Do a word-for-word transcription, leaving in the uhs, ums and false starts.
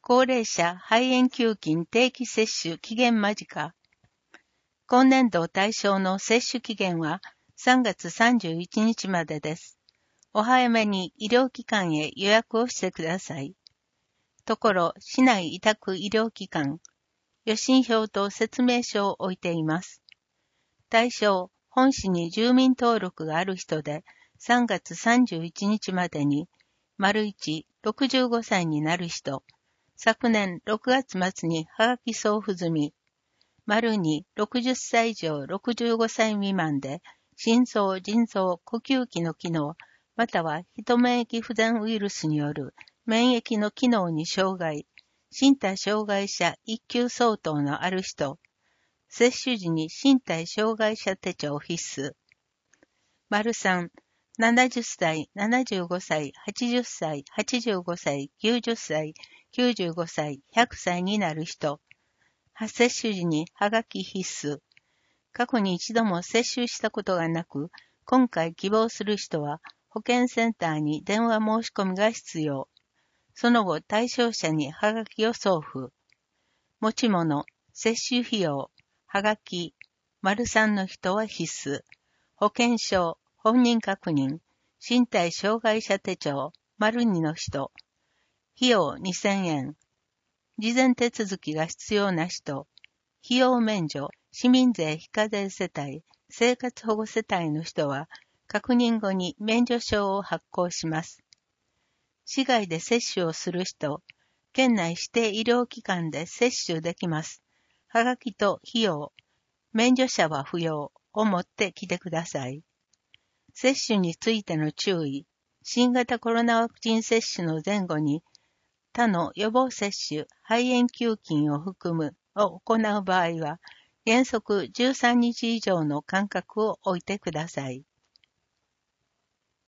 高齢者肺炎球菌定期接種期限間近。今年度対象の接種期限はさんがつさんじゅういちにちまでです。お早めに医療機関へ予約をしてください。ところ、市内委託医療機関、予診票と説明書を置いています。対象、本市に住民登録がある人で、さんがつさんじゅういちにちまでに、丸いち、ろくじゅうごさいになる人、昨年ろくがつ末にはがき送付済み、丸に、ろくじゅっさい以上ろくじゅうごさい未満で、心臓、腎臓、呼吸器の機能、または非免疫不全ウイルスによる免疫の機能に障害、身体障害者一級相当のある人、接種時に身体障害者手帳必須。丸さん、ななじゅっさい、ななじゅうごさい、はちじゅっさい、はちじゅうごさい、きゅうじゅっさい、きゅうじゅうごさい、ひゃくさいになる人、接種時にはがき必須。過去に一度も接種したことがなく、今回希望する人は保健センターに電話申し込みが必要。その後、対象者にはがきを送付。持ち物、接種費用、はがき、丸さんの人は必須。保険証、本人確認、身体障害者手帳、丸にの人。費用にせんえん。事前手続きが必要な人。費用免除、市民税非課税世帯、生活保護世帯の人は、確認後に免除証を発行します。市外で接種をする人、県内指定医療機関で接種できます。はがきと費用、免除者は不要を持ってきてください。接種についての注意、新型コロナワクチン接種の前後に、他の予防接種、肺炎球菌を含むを行う場合は、原則じゅうさんにち以上の間隔を置いてください。